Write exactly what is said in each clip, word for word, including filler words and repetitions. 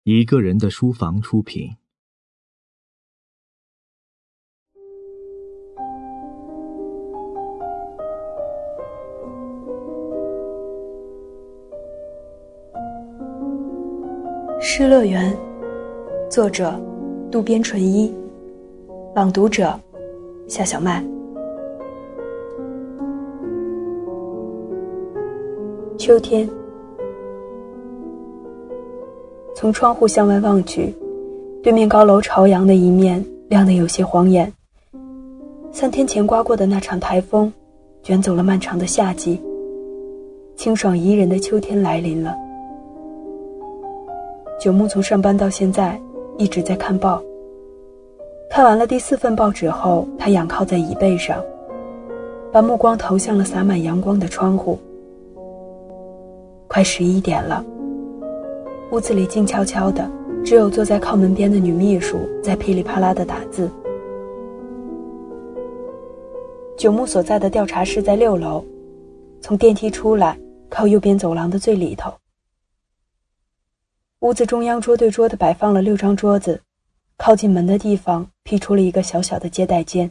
一个人的书房出品。 失乐园，作者渡边淳一，朗读者夏小麦。秋天，从窗户向外望去，对面高楼朝阳的一面亮得有些晃眼。三天前刮过的那场台风卷走了漫长的夏季，清爽宜人的秋天来临了。九木从上班到现在一直在看报，看完了第四份报纸后，他仰靠在椅背上，把目光投向了洒满阳光的窗户。快十一点了，屋子里静悄悄的，只有坐在靠门边的女秘书在噼里啪啦地打字。九木所在的调查室在六楼，从电梯出来，靠右边走廊的最里头。屋子中央桌对桌的摆放了六张桌子，靠近门的地方辟出了一个小小的接待间。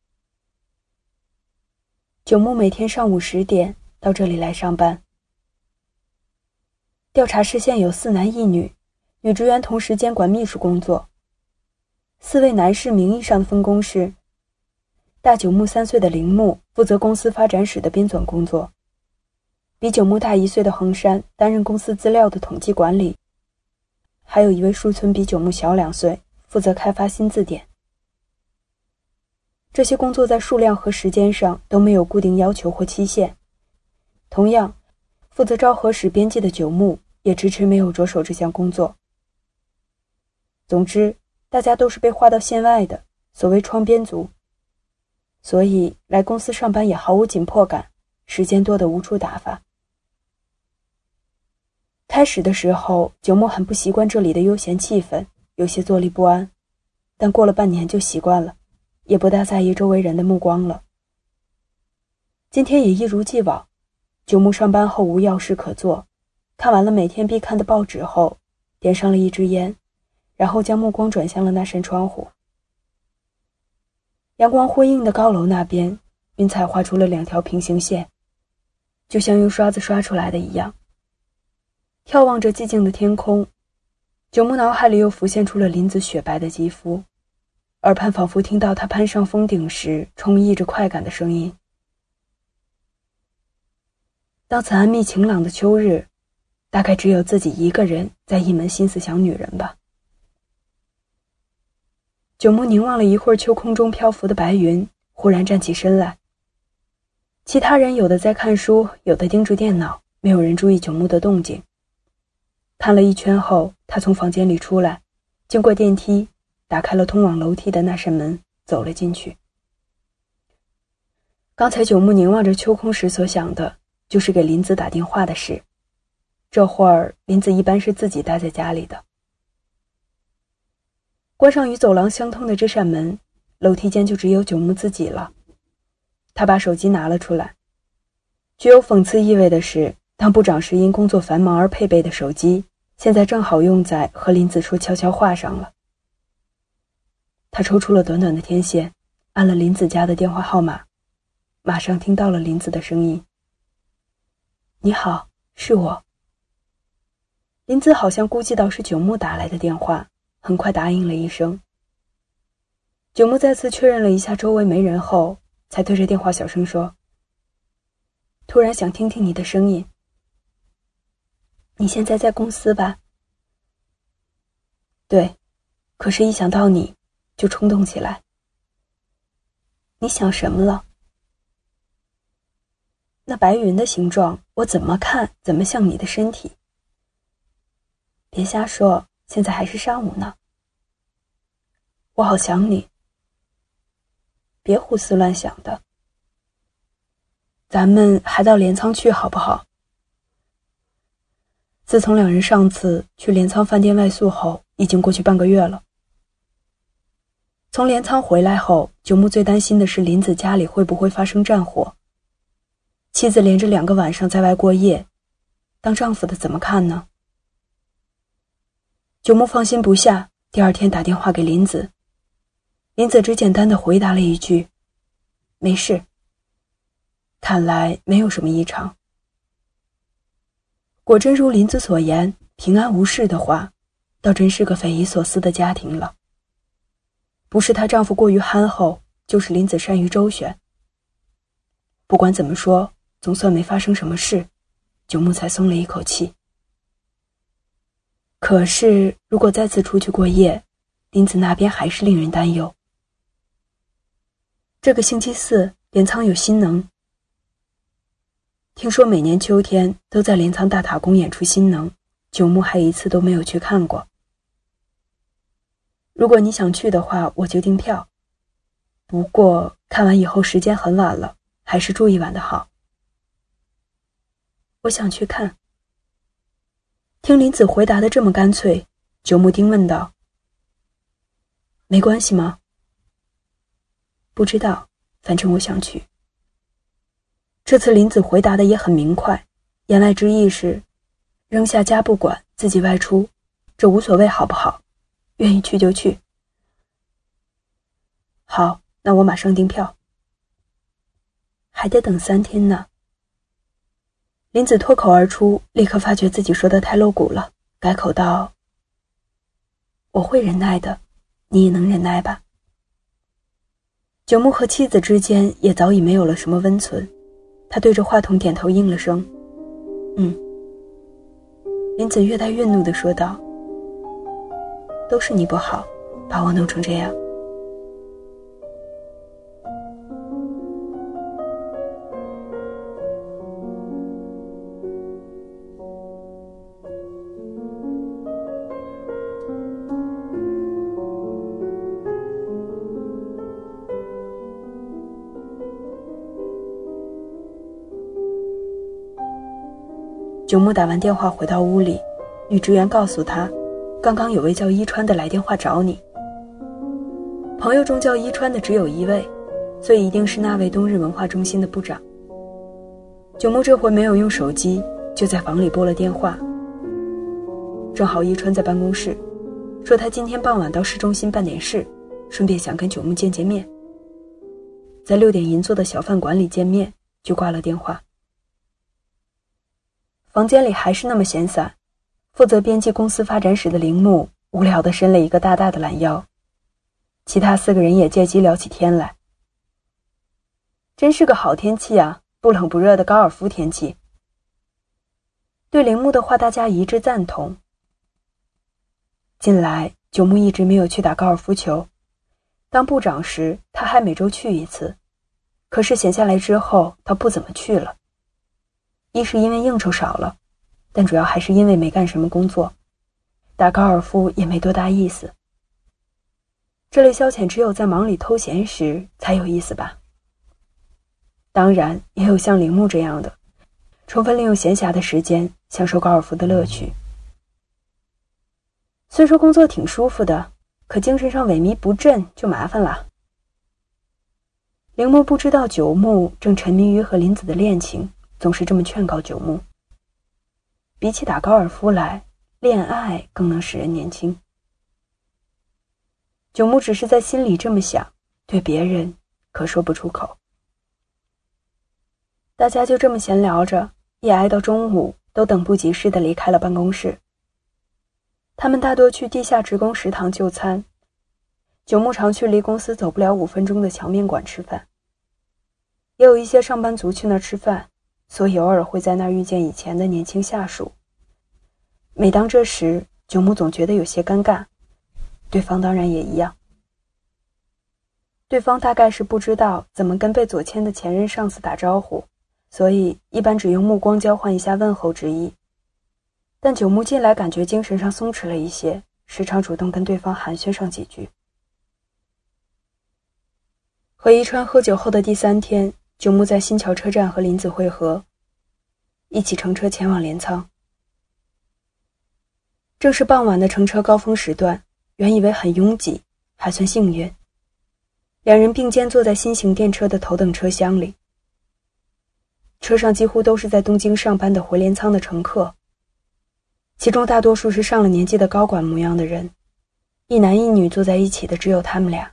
九木每天上午十点到这里来上班。调查室现有四男一女，女职员同时监管秘书工作。四位男士名义上的分工是：大九木三岁的铃木负责公司发展史的编纂工作，比九木大一岁的横山担任公司资料的统计管理，还有一位树村比九木小两岁，负责开发新字典。这些工作在数量和时间上都没有固定要求或期限。同样，负责昭和史编辑的九木也迟迟没有着手这项工作。总之，大家都是被划到线外的，所谓窗边族，所以来公司上班也毫无紧迫感，时间多得无处打发。开始的时候，九木很不习惯这里的悠闲气氛，有些坐立不安，但过了半年就习惯了，也不大在意周围人的目光了。今天也一如既往，九木上班后无要事可做，看完了每天必看的报纸后，点上了一支烟，然后将目光转向了那扇窗户。阳光辉映的高楼那边，云彩画出了两条平行线，就像用刷子刷出来的一样。眺望着寂静的天空，九木脑海里又浮现出了林子雪白的肌肤，耳畔仿佛听到他攀上峰顶时充溢着快感的声音。到此安谧晴朗的秋日，大概只有自己一个人在一门心思想女人吧。九木凝望了一会儿秋空中漂浮的白云，忽然站起身来。其他人有的在看书，有的盯着电脑，没有人注意九木的动静。看了一圈后，他从房间里出来，经过电梯，打开了通往楼梯的那扇门，走了进去。刚才九木凝望着秋空时所想的，就是给林子打电话的事。这会儿林子一般是自己待在家里的。关上与走廊相通的这扇门，楼梯间就只有九木自己了。他把手机拿了出来。具有讽刺意味的是，当部长时因工作繁忙而配备的手机，现在正好用在和林子说悄悄话上了。他抽出了短短的天线，按了林子家的电话号码，马上听到了林子的声音。你好，是我。林子好像估计到是九木打来的电话，很快答应了一声。九木再次确认了一下周围没人后，才对着电话小声说：突然想听听你的声音。你现在在公司吧？对，可是一想到你，就冲动起来。你想什么了？那白云的形状，我怎么看怎么像你的身体。别瞎说，现在还是上午呢。我好想你。别胡思乱想的。咱们还到镰仓去好不好？自从两人上次去镰仓饭店外宿后，已经过去半个月了。从镰仓回来后，九木最担心的是林子家里会不会发生战火。妻子连着两个晚上在外过夜，当丈夫的怎么看呢？ 九木放心不下，第二天打电话给林子。林子只简单的回答了一句：没事。看来没有什么异常。果真如林子所言，平安无事的话，倒真是个匪夷所思的家庭了。不是她丈夫过于憨厚，就是林子善于周旋。不管怎么说，总算没发生什么事，九木才松了一口气。可是如果再次出去过夜，林子那边还是令人担忧。这个星期四，镰仓有新能。听说每年秋天都在镰仓大塔宫演出新能，九木还一次都没有去看过。如果你想去的话，我就订票。不过看完以后时间很晚了，还是住一晚的好。我想去看。听林子回答的这么干脆，九木丁问道：没关系吗？不知道，反正我想去。这次林子回答的也很明快，言外之意是扔下家不管，自己外出，这无所谓好不好？愿意去就去。好，那我马上订票。还得等三天呢。林子脱口而出，立刻发觉自己说的太露骨了，改口道：我会忍耐的，你也能忍耐吧？九木和妻子之间也早已没有了什么温存，他对着话筒点头应了声嗯。林子越带愠怒地说道：都是你不好，把我弄成这样。九木打完电话回到屋里，女职员告诉他，刚刚有位叫伊川的来电话找你。朋友中叫伊川的只有一位，所以一定是那位东日文化中心的部长。九木这回没有用手机，就在房里拨了电话。正好伊川在办公室，说他今天傍晚到市中心办点事，顺便想跟九木见见面。在六点银座的小饭馆里见面，就挂了电话。房间里还是那么闲散，负责编辑公司发展史的铃木无聊地伸了一个大大的懒腰，其他四个人也借机聊起天来。真是个好天气啊，不冷不热的高尔夫天气。对铃木的话大家一致赞同。近来九木一直没有去打高尔夫球，当部长时他还每周去一次，可是闲下来之后他不怎么去了。一是因为应酬少了，但主要还是因为没干什么工作，打高尔夫也没多大意思。这类消遣只有在忙里偷闲时才有意思吧。当然也有像铃木这样的，充分利用闲暇的时间享受高尔夫的乐趣。虽说工作挺舒服的，可精神上萎靡不振就麻烦了。铃木不知道九木正沉迷于和林子的恋情，总是这么劝告九木。比起打高尔夫来，恋爱更能使人年轻。九木只是在心里这么想，对别人可说不出口。大家就这么闲聊着，一挨到中午，都等不及似的离开了办公室。他们大多去地下职工食堂就餐，九木常去离公司走不了五分钟的荞面馆吃饭。也有一些上班族去那儿吃饭，所以偶尔会在那儿遇见以前的年轻下属。每当这时，九木总觉得有些尴尬，对方当然也一样。对方大概是不知道怎么跟被左迁的前任上司打招呼，所以一般只用目光交换一下问候之意。但九木近来感觉精神上松弛了一些，时常主动跟对方寒暄上几句。和伊川喝酒后的第三天，九木在新桥车站和林子会合，一起乘车前往镰仓。正是傍晚的乘车高峰时段，原以为很拥挤，还算幸运。两人并肩坐在新型电车的头等车厢里，车上几乎都是在东京上班的回镰仓的乘客。 其中大多数是上了年纪的高管模样的人，一男一女坐在一起的只有他们俩。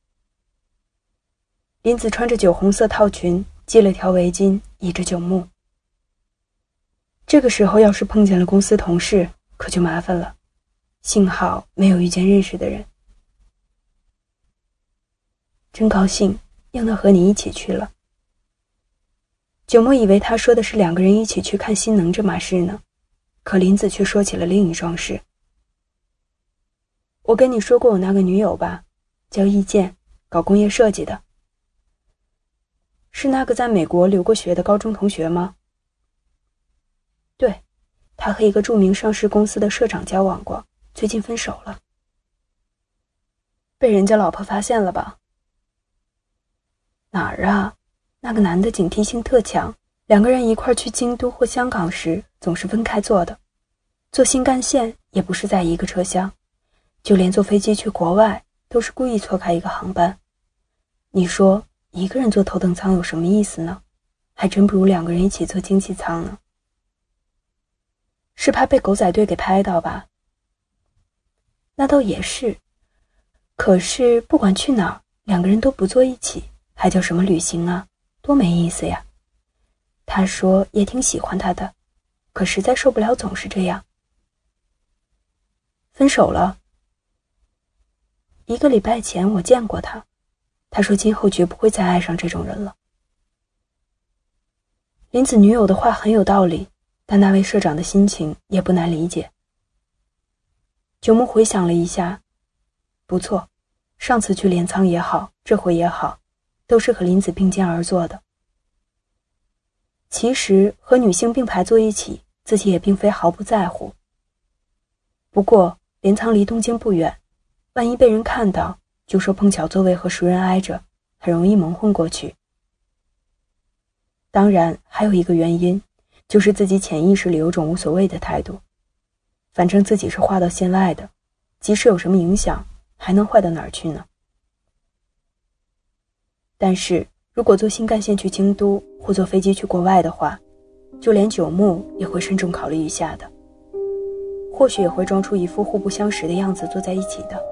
林子穿着酒红色套裙，系了条围巾，倚着酒幕。这个时候要是碰见了公司同事，可就麻烦了，幸好没有遇见认识的人。真高兴又能和你一起去了。九墨以为他说的是两个人一起去看新能这码事呢，可林子却说起了另一桩事。我跟你说过我那个女友吧，叫易建，搞工业设计的。是那个在美国留过学的高中同学吗？对，他和一个著名上市公司的社长交往过，最近分手了。被人家老婆发现了吧？哪儿啊？那个男的警惕性特强，两个人一块去京都或香港时总是分开坐的，坐新干线也不是在一个车厢，就连坐飞机去国外都是故意错开一个航班。你说一个人坐头等舱有什么意思呢？还真不如两个人一起坐经济舱呢。是怕被狗仔队给拍到吧？那倒也是，可是不管去哪儿，两个人都不坐一起，还叫什么旅行啊？多没意思呀。他说也挺喜欢他的，可实在受不了总是这样。分手了。一个礼拜前我见过他，他说今后绝不会再爱上这种人了。林子女友的话很有道理，但那位社长的心情也不难理解。九木回想了一下，不错，上次去镰仓也好，这回也好，都是和林子并肩而坐的。其实和女性并排坐一起，自己也并非毫不在乎。不过镰仓离东京不远，万一被人看到，就说碰巧座位和熟人挨着，很容易蒙混过去。当然还有一个原因，就是自己潜意识里有种无所谓的态度，反正自己是划到线外的，即使有什么影响，还能坏到哪儿去呢？但是如果坐新干线去京都或坐飞机去国外的话，就连九木也会慎重考虑一下的，或许也会装出一副互不相识的样子坐在一起的。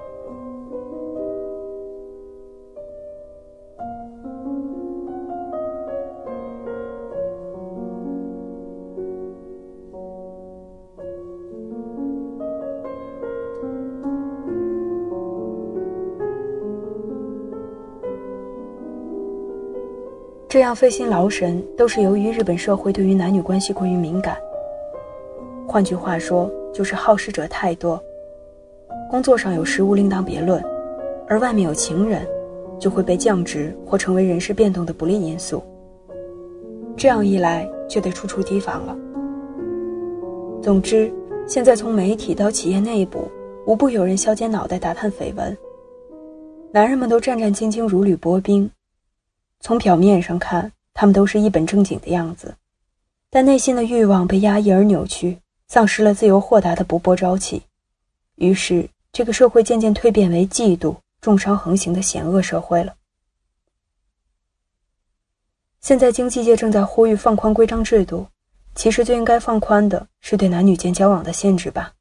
这样费心劳神，都是由于日本社会对于男女关系过于敏感。换句话说，就是好事者太多。工作上有失误另当别论，而外面有情人，就会被降职或成为人事变动的不利因素。这样一来，就得处处提防了。总之，现在从媒体到企业内部，无不有人削尖脑袋打探绯闻。男人们都战战兢兢，如履薄冰。从表面上看，他们都是一本正经的样子，但内心的欲望被压抑而扭曲，丧失了自由豁达的勃勃朝气。于是这个社会渐渐蜕变为嫉妒、重伤横行的险恶社会了。现在经济界正在呼吁放宽规章制度，其实最应该放宽的是对男女间交往的限制吧。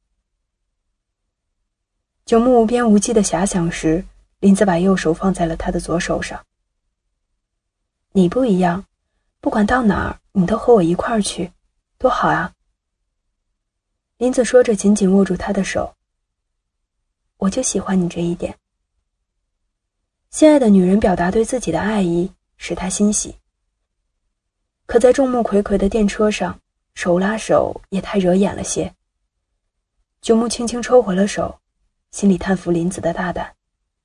九木无边无际的遐想时，林子把右手放在了他的左手上。你不一样，不管到哪儿，你都和我一块儿去，多好啊。林子说着紧紧握住他的手。我就喜欢你这一点。心爱的女人表达对自己的爱意，使他欣喜。可在众目睽睽的电车上，手拉手也太惹眼了些。九木轻轻抽回了手，心里叹服林子的大胆。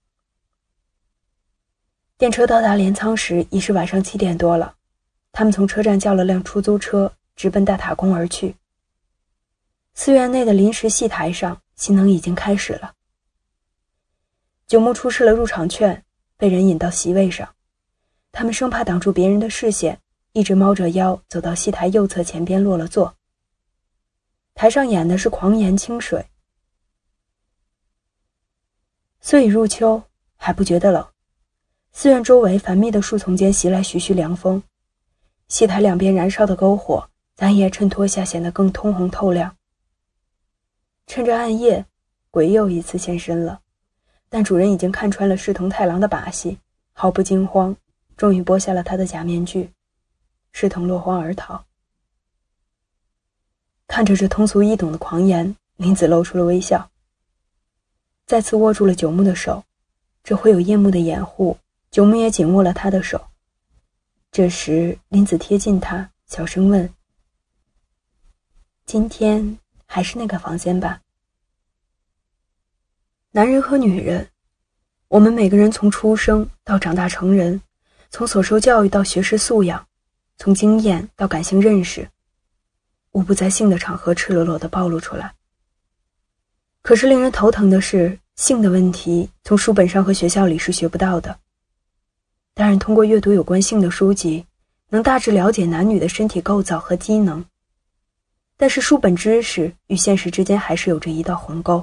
电车到达镰仓时已是晚上七点多了，他们从车站叫了辆出租车，直奔大塔宫而去。寺院内的临时戏台上，新能已经开始了。九木出示了入场券，被人引到席位上。他们生怕挡住别人的视线，一直猫着腰走到戏台右侧前边落了座。台上演的是狂言清水。虽已入秋，还不觉得冷。寺院周围繁密的树丛间袭来徐徐凉风，戏台两边燃烧的篝火，咱也衬托下显得更通红透亮。 趁着暗夜，鬼又一次现身了，但主人已经看穿了侍童太郎的把戏，毫不惊慌，终于剥下了他的假面具，侍童落荒而逃。看着这通俗易懂的狂言，林子露出了微笑，再次握住了九牧的手，这会有夜幕的掩护，九牧也紧握了他的手。这时林子贴近他，小声问：今天还是那个房间吧？男人和女人，我们每个人从出生到长大成人，从所受教育到学识素养，从经验到感性认识，无不在性的场合赤裸裸地暴露出来。可是令人头疼的是，性的问题从书本上和学校里是学不到的。当然通过阅读有关性的书籍，能大致了解男女的身体构造和机能，但是书本知识与现实之间还是有着一道鸿沟。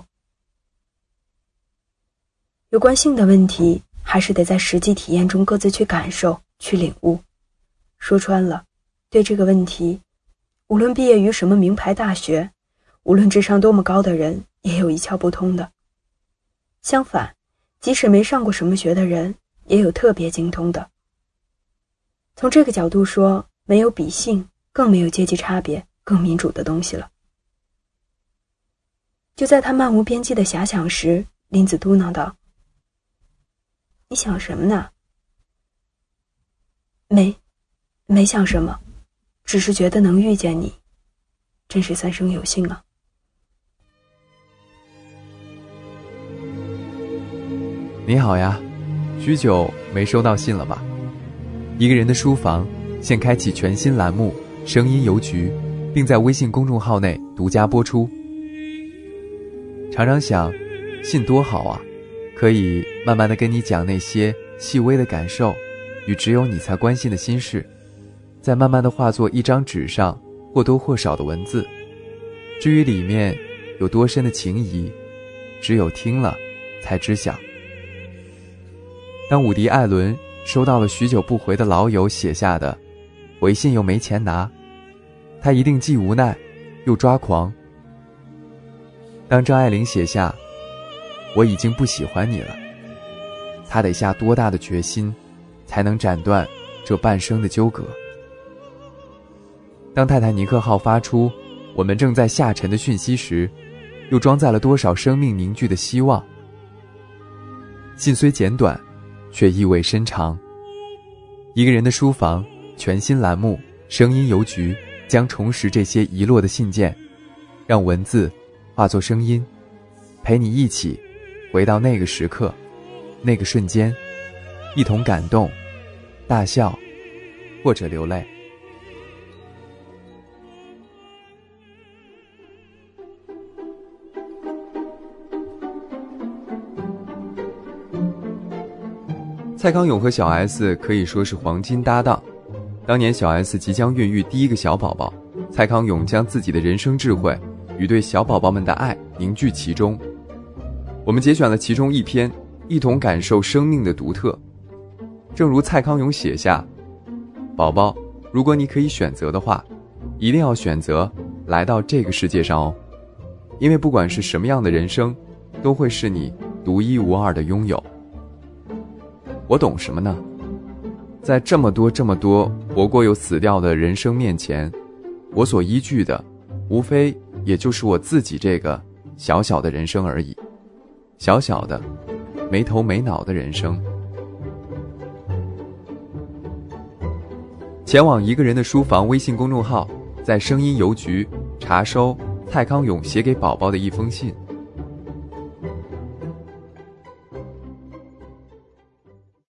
有关性的问题，还是得在实际体验中各自去感受、去领悟。说穿了，对这个问题，无论毕业于什么名牌大学，无论智商多么高的人，也有一窍不通的。相反，即使没上过什么学的人，也有特别精通的。从这个角度说，没有比性，更没有阶级差别，更民主的东西了。就在他漫无边际的遐想时，林子嘟囔道：你想什么呢？没没想什么，只是觉得能遇见你，真是三生有幸啊。 你好呀，许久没收到信了吧？一个人的书房现开启全新栏目声音邮局，并在微信公众号内独家播出。常常想，信多好啊，可以慢慢地跟你讲那些细微的感受与只有你才关心的心事，再慢慢地化作一张纸上或多或少的文字。至于里面有多深的情谊，只有听了才知晓。当伍迪·艾伦收到了许久不回的老友写下的回信又没钱拿，他一定既无奈又抓狂。当张爱玲写下我已经不喜欢你了，他得下多大的决心才能斩断这半生的纠葛。当泰坦尼克号发出我们正在下沉的讯息时，又装载了多少生命凝聚的希望。信虽简短，却意味深长。一个人的书房全新栏目声音邮局将重拾这些遗落的信件，让文字化作声音，陪你一起回到那个时刻，那个瞬间，一同感动、大笑或者流泪。蔡康永和小 S 可以说是黄金搭档。当年小 S 即将孕育第一个小宝宝，蔡康永将自己的人生智慧与对小宝宝们的爱凝聚其中。我们节选了其中一篇，一同感受生命的独特。正如蔡康永写下：宝宝，如果你可以选择的话，一定要选择来到这个世界上哦，因为不管是什么样的人生，都会是你独一无二的拥有。我懂什么呢？在这么多这么多活过又死掉的人生面前，我所依据的无非也就是我自己这个小小的人生而已，小小的没头没脑的人生。前往一个人的书房微信公众号，在声音邮局查收蔡康永写给宝宝的一封信。